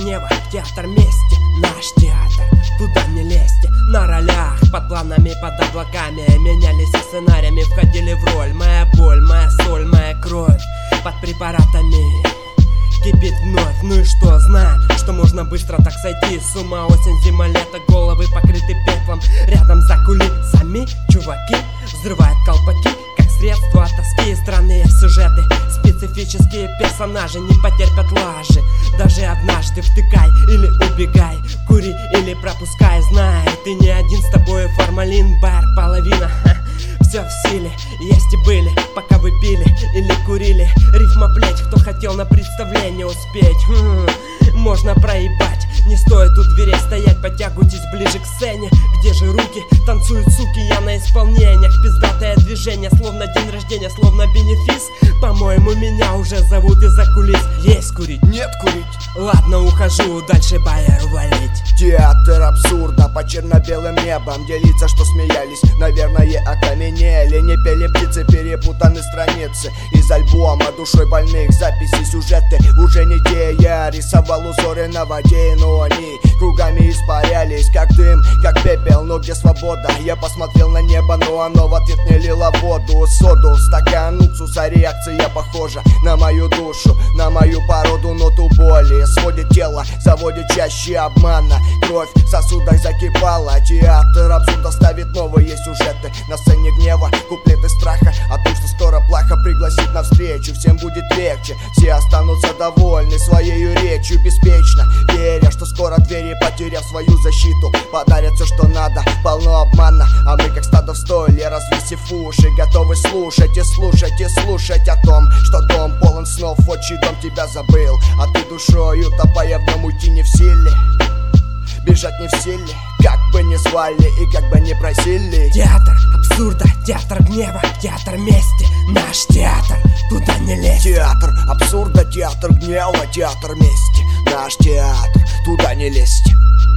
гнева, театр мести, наш театр, туда не лезьте. На ролях, под планами, под облаками менялись сценариями, входили в роль. Моя боль, моя соль, моя кровь под препаратами кипит вновь. Ну и что, знаю, что можно быстро так сойти с ума. Осень, зима, лето, головы покрыты пеплом. Рядом за кулисами чуваки взрывают колпаки, как средство от тоски. Странные сюжеты, специфические персонажи не потерпят лажи. Даже однажды втыкай или убегай, кури или пропускай. Знай, ты не один, с тобой формалин, бар, половина. Все в силе, есть и были, пока вы пили или курили. Рифма плеть, кто хотел на представление успеть. Можно проебать, не стоит у дверей стоять. Подтягивайтесь ближе к сцене. Где же руки? Танцуют суки, я на исполнениях. Пиздатое движение, словно день рождения, словно бенефис. По-моему, меня уже зовут из-за кулис. Есть курить? Нет курить. Ладно, ухожу, дальше байер валить. Театр абсурда под черно-белым небом. Делиться, что смеялись, наверное, окаменели. Не пели птицы, перепутаны страницы из альбома душой больных. Записи, сюжеты уже не те. Я рисовал узоры на воде, но они кругами испарялись, как дым, как пепел. Но где свобода? Я посмотрел на небо, но оно в ответ не лило воду. Соду, стакан уксуса, реакция похожа на мою душу, на мою породу, ноту боли. Сводит тело, заводит чаще обмана. Кровь в сосудах закипала. Театр абсурда ставит новые сюжеты. На сцене гнева, куплеты страха о том, что скоро плохо пригласит навстречу. Всем будет легче, все останутся довольны своей речью. Беспечно, веря, что скоро двери, потеряв свою защиту, подарят все, что надо. Полно обмана, а мы как стадо в стойле, развесив уши, готовы слушать и слушать и слушать о том, что дом полон снов, отчий дом тебя забыл, а ты душой утопая в нем, уйти не в силе. Бежать не в силе, как бы ни звали и как бы ни просили. Театр абсурда, театр гнева, театр мести, наш театр, туда не лезь. Театр абсурда, театр гнева, театр мести, наш театр, туда не лезть.